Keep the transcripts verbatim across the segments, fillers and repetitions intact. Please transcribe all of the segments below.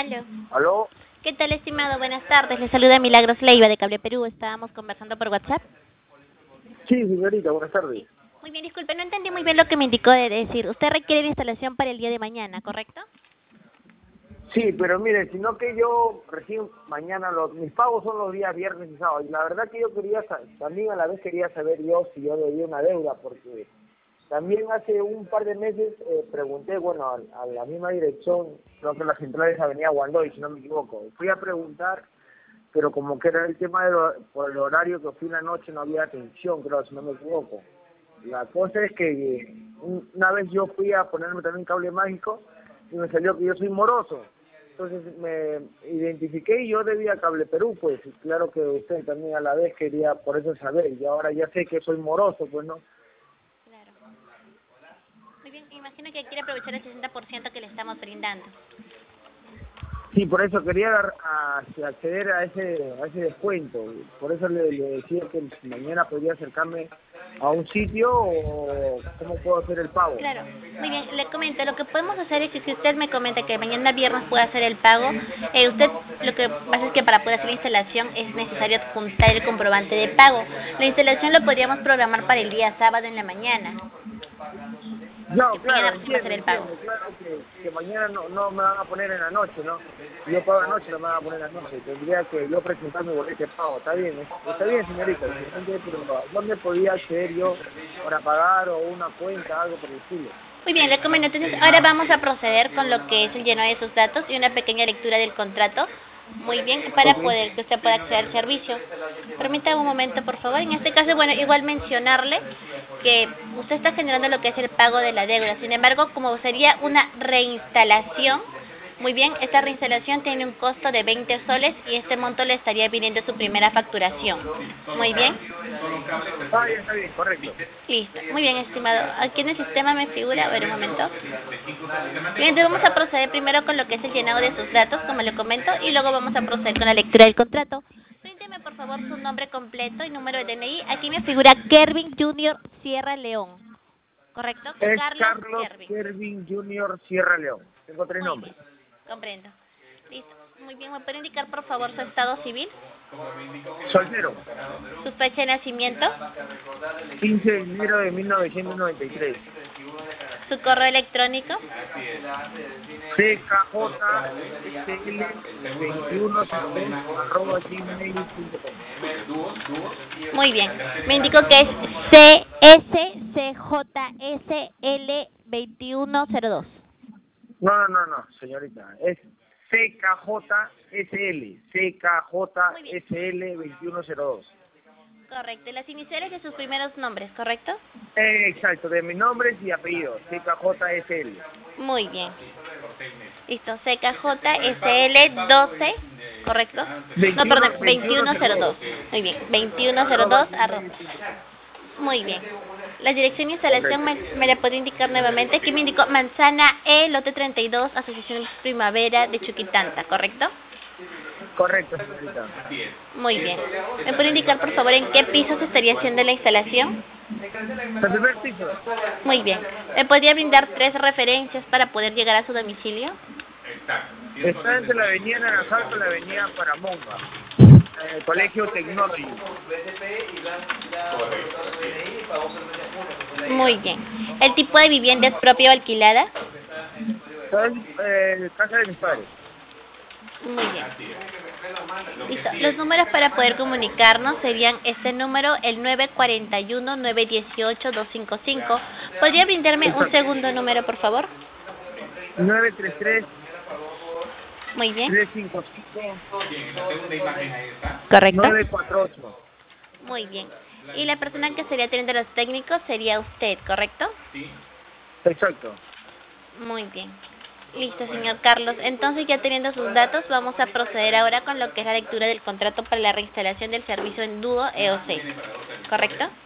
Aló. ¿Aló? ¿Qué tal, estimado? Buenas tardes. Le saluda Milagros Leiva de Cable Perú. Estábamos conversando por WhatsApp. Sí, señorita, buenas tardes. Muy bien, disculpe, no entendí muy bien lo que me indicó de decir. Usted requiere la instalación para el día de mañana, ¿correcto? Sí, pero mire, sino que yo recién mañana, los, mis pagos son los días viernes y sábado, y la verdad que yo quería, sa- también a la vez quería saber yo si yo debía una deuda, porque también hace un par de meses eh, pregunté, bueno, a, a la misma dirección, creo que la central es Avenida Guandoy, si no me equivoco, fui a preguntar, pero como que era el tema de lo- por el horario que fui en la noche no había atención, creo, si no me equivoco. La cosa es que eh, un- una vez yo fui a ponerme también cable mágico y me salió que yo soy moroso. Entonces me identifiqué y yo debía Cable Perú, pues, y claro que usted también a la vez quería por eso saber, y ahora ya sé que soy moroso, pues, ¿no? Claro. Muy bien, imagino que quiere aprovechar el sesenta por ciento que le estamos brindando. Sí, por eso quería dar a, a acceder a ese a ese descuento, por eso le, le decía que si mañana podría acercarme a un sitio o cómo puedo hacer el pago. Claro. Muy bien, le comento, lo que podemos hacer es que si usted me comenta que mañana viernes puede hacer el pago, eh, usted lo que pasa es que para poder hacer la instalación es necesario adjuntar el comprobante de pago. La instalación lo podríamos programar para el día sábado en la mañana. No, Que mañana claro, recién va a hacer entiendo, el pago. entiendo, claro que, que mañana no, no me van a poner en la noche, ¿no? Si yo pago anoche, no me van a poner en la noche. Tendría que yo presentar mi boleto de pago. Está bien, ¿eh? Está bien, señorita. Excelente, pero ¿dónde podía acceder yo para pagar o una cuenta, algo por el estilo? Muy bien, le comento. Entonces, ahora vamos a proceder con lo que es el llenado de sus datos y una pequeña lectura del contrato. Muy bien, para Ok. poder que usted pueda acceder al servicio. Permítame un momento, por favor. En este caso, bueno, igual mencionarle que usted está generando lo que es el pago de la deuda. Sin embargo, como sería una reinstalación, muy bien, esta reinstalación tiene un costo de veinte soles y este monto le estaría viniendo su primera facturación. Muy bien. Ah, ya está bien, correcto. Listo. Muy bien, estimado. Aquí en el sistema me figura, a ver un momento. Bien, entonces vamos a proceder primero con lo que es el llenado de sus datos, como le comento, y luego vamos a proceder con la lectura del contrato. Cuénteme, por favor, su nombre completo y número de D N I. Aquí me figura Kervin Junior Sierra León. ¿Correcto? Es Carlos Carlos Kervin. Kervin Junior Sierra León. Tengo tres Muy bien. nombres. Comprendo. Listo. Muy bien, ¿me puede indicar, por favor, su estado civil? Soltero. Su fecha de nacimiento. quince de enero de mil novecientos noventa y tres. Su correo electrónico. C K J S L veintiuno cero dos arroba gmail punto com. Muy bien. Me indicó que es C S C J S L veintiuno cero dos. No, no, no, no, señorita. Es C K J S L. C K J Muy bien. S L veintiuno cero dos. Correcto. Las iniciales de sus primeros nombres, ¿correcto? Eh, exacto, de mis nombres y apellidos. C K J S L. Muy bien. Listo. C K J S L doce, ¿correcto? No, perdón, veintiuno cero dos. Muy bien. veintiuno cero arroba dos arroba. gmail punto com. Muy bien. La dirección de instalación Correcto. me, me la puede indicar nuevamente. Aquí me indicó Manzana E, lote treinta y dos, Asociación Primavera de Chuquitanta, ¿correcto? Correcto, señorita. Muy bien. ¿Me puede indicar, por favor, en qué piso se estaría haciendo la instalación? El primer piso. Muy bien. ¿Me podría brindar tres referencias para poder llegar a su domicilio? Está entre la avenida Naranjal con la avenida Paramonga. El colegio Technology. Muy bien. ¿El tipo de vivienda es propia o alquilada? ¿Sabes? Eh, casa de mis padres. Muy bien. Listo. Los números para poder comunicarnos serían este número, el nueve cuatro uno, nueve uno ocho, dos cinco cinco. ¿Podría brindarme un Exacto. segundo número, por favor? nueve tres tres, Muy bien. tres cinco cinco, ¿Correcto? nueve cuatro ocho. Muy bien. Y la persona que sería teniendo los técnicos sería usted, ¿correcto? Exacto. Muy bien. Listo, señor Carlos. Entonces, ya teniendo sus datos, vamos a proceder ahora con lo que es la lectura del contrato para la reinstalación del servicio en dúo E O C. ¿Correcto?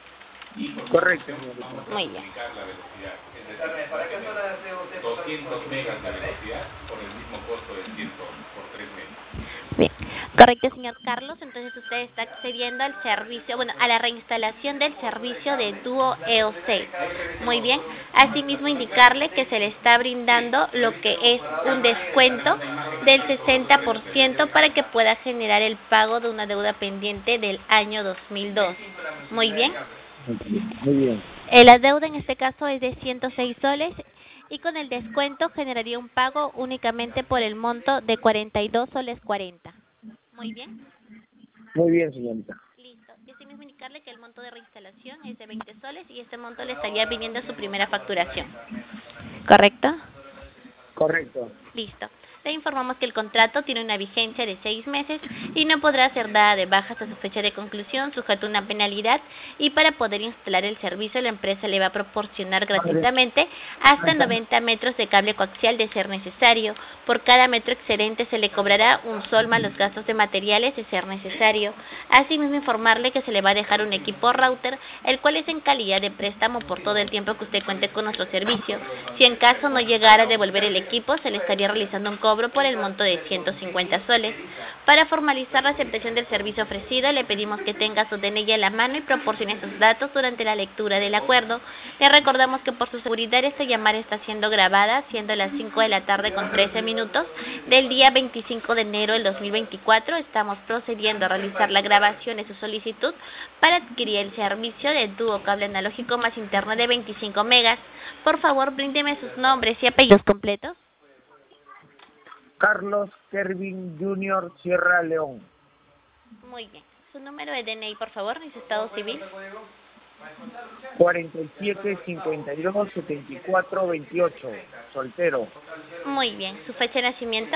Correcto, señorita. Muy bien. La velocidad, es decir, doscientos megas de velocidad por el mismo costo de cien por tres megas. Bien, correcto, señor Carlos. Entonces usted está accediendo al servicio, bueno, a la reinstalación del servicio de Duo E O seis. Muy bien. Asimismo, indicarle que se le está brindando lo que es un descuento del sesenta por ciento para que pueda generar el pago de una deuda pendiente del año dos mil dos. Muy bien. Muy bien. Eh, La deuda en este caso es de ciento seis soles y con el descuento generaría un pago únicamente por el monto de cuarenta y dos soles cuarenta. Muy bien. Muy bien, señorita. Listo. Y asimismo indicarle que el monto de reinstalación es de veinte soles y este monto le estaría viniendo su primera facturación. ¿Correcto? Correcto. Listo. Le informamos que el contrato tiene una vigencia de seis meses y no podrá ser dada de baja hasta su fecha de conclusión, sujeto a una penalidad, y para poder instalar el servicio la empresa le va a proporcionar gratuitamente hasta noventa metros de cable coaxial de ser necesario. Por cada metro excedente se le cobrará un sol más los gastos de materiales de ser necesario. Asimismo informarle que se le va a dejar un equipo router, el cual es en calidad de préstamo por todo el tiempo que usted cuente con nuestro servicio. Si en caso no llegara a devolver el equipo, se le estaría realizando un cobro por el monto de ciento cincuenta soles. Para formalizar la aceptación del servicio ofrecido, le pedimos que tenga su D N I en la mano y proporcione sus datos durante la lectura del acuerdo. Le recordamos que por su seguridad esta llamada está siendo grabada, siendo las cinco de la tarde con trece minutos del día veinticinco de enero del dos mil veinticuatro. Estamos procediendo a realizar la grabación de su solicitud para adquirir el servicio de Duo Cable Analógico más Internet de veinticinco megas. Por favor, bríndeme sus nombres y apellidos completos. Carlos Kervin junior Sierra León. Muy bien. Su número de D N I, por favor, y su estado civil. cuarenta y siete, cincuenta y dos, setenta y cuatro, veintiocho. Soltero. Muy bien. Su fecha de nacimiento.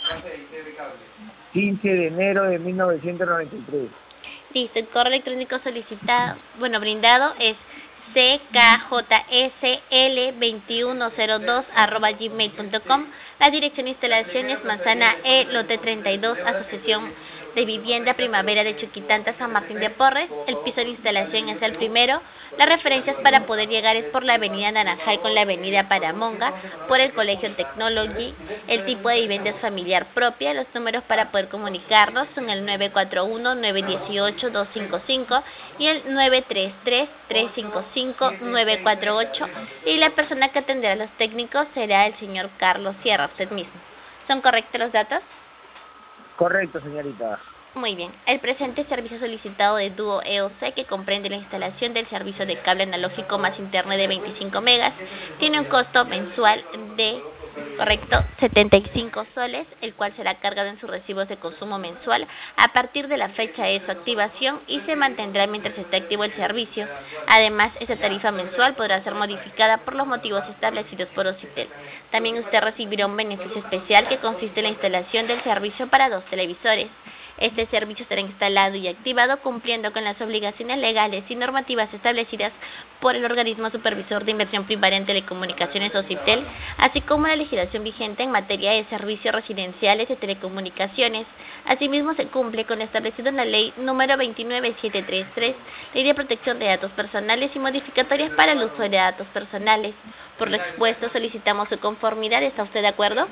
quince de enero de mil novecientos noventa y tres. Listo. El correo electrónico solicitado, bueno, brindado es c k j s l veintiuno cero dos arroba gmail punto com. La dirección de instalación es Manzana E, lote treinta y dos, Asociación de Vivienda Primavera de Chuquitanta, San Martín de Porres. El piso de instalación es el primero. Las referencias para poder llegar es por la avenida Naranjal con la avenida Paramonga, por el Colegio Technology. El tipo de vivienda es familiar propia. Los números para poder comunicarnos son el nueve cuatro uno, nueve uno ocho, dos cinco cinco y el nueve tres tres, tres cinco cinco, nueve cuatro ocho. Y la persona que atenderá a los técnicos será el señor Carlos Sierra, usted mismo. ¿Son correctos los datos? Correcto, señorita. Muy bien. El presente servicio solicitado de Duo E O C, que comprende la instalación del servicio de cable analógico más internet de veinticinco megas, tiene un costo mensual de, correcto, setenta y cinco soles, el cual será cargado en sus recibos de consumo mensual a partir de la fecha de su activación y se mantendrá mientras esté activo el servicio. Además, esta tarifa mensual podrá ser modificada por los motivos establecidos por Ocitel. También usted recibirá un beneficio especial que consiste en la instalación del servicio para dos televisores. Este servicio será instalado y activado cumpliendo con las obligaciones legales y normativas establecidas por el organismo supervisor de inversión privada en telecomunicaciones Ocitel, así como la legislación vigente en materia de servicios residenciales de telecomunicaciones. Asimismo, se cumple con lo establecido en la ley número veintinueve mil setecientos treinta y tres, Ley de Protección de Datos Personales y modificatorias para el uso de datos personales. Por lo expuesto, solicitamos su conformidad. ¿Está usted de acuerdo?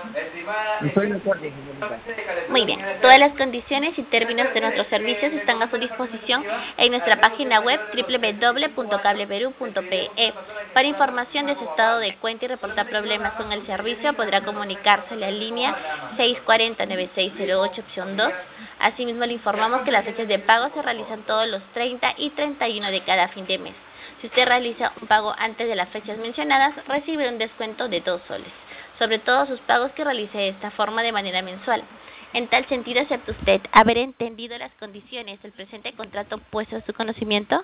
Estoy de acuerdo, señorita. Muy bien. Todas las condiciones y términos de nuestros servicios están a su disposición en nuestra página web doble u doble u doble u punto cableperú punto pe e. Para información de su estado de cuenta y reportar problemas con el servicio, podrá comunicarse a la línea seis cuatro cero, nueve seis cero ocho, opción dos. Asimismo, le informamos que las fechas de pago se realizan todos los treinta y treinta y uno de cada fin de mes. Si usted realiza un pago antes de las fechas mencionadas, recibe un descuento de dos soles sobre todos sus pagos que realice de esta forma de manera mensual. En tal sentido, ¿acepta usted haber entendido las condiciones del presente contrato puesto a su conocimiento?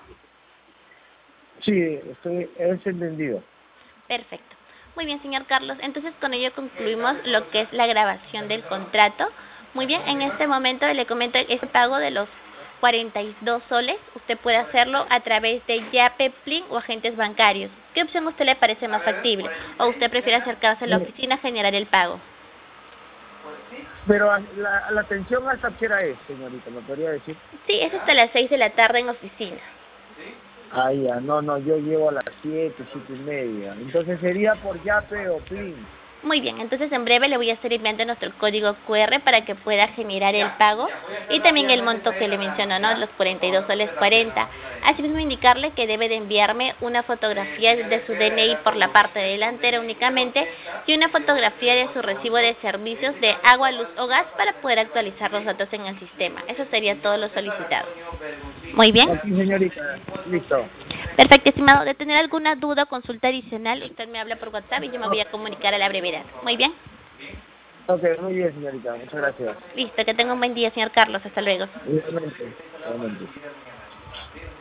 Sí, estoy, es entendido. Perfecto. Muy bien, señor Carlos. Entonces, con ello concluimos lo que es la grabación del contrato. Muy bien, en este momento le comento este pago de los cuarenta y dos soles. Usted puede hacerlo a través de Yape, Plin o agentes bancarios. ¿Qué opción a usted le parece más factible? ¿O usted prefiere acercarse a la oficina a generar el pago? Pero la, la atención hasta qué hora es, señorita, ¿me podría decir? Sí, es hasta las seis de la tarde en oficina. Ah, ya, no, no, yo llego a las siete, siete y media. Entonces sería por Yape o Plin. Muy bien, entonces en breve le voy a estar enviando nuestro código Q R para que pueda generar el pago y también el monto que le menciono, ¿no? Los cuarenta y dos soles cuarenta. Asimismo indicarle que debe de enviarme una fotografía de su D N I por la parte delantera únicamente y una fotografía de su recibo de servicios de agua, luz o gas para poder actualizar los datos en el sistema. Eso sería todo lo solicitado. Muy bien. Sí, señorita, listo. Perfecto, estimado. De tener alguna duda o consulta adicional, usted me habla por WhatsApp y yo me voy a comunicar a la brevedad. Muy bien. Ok, muy bien, señorita. Muchas gracias. Listo, que tenga un buen día, señor Carlos. Hasta luego. Igualmente, igualmente.